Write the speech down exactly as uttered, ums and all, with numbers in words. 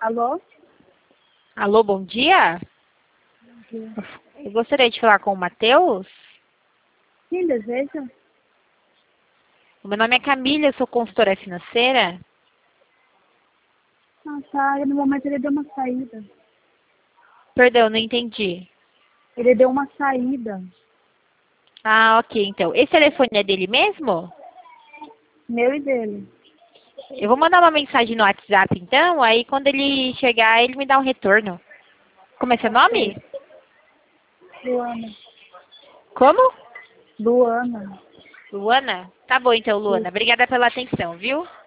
Alô? Alô, bom dia. Eu gostaria de falar com o Matheus. Quem deseja? O meu nome é Camila, eu sou consultora financeira. Ah, tá. No momento ele deu uma saída. Perdão, não entendi. Ele deu uma saída. Ah, ok, então. Esse telefone é dele mesmo? Meu e dele. Eu vou mandar uma mensagem no WhatsApp, então, aí quando ele chegar, ele me dá um retorno. Como é seu nome? Luana. Como? Luana. Luana? Tá bom, então, Luana. Obrigada pela atenção, viu?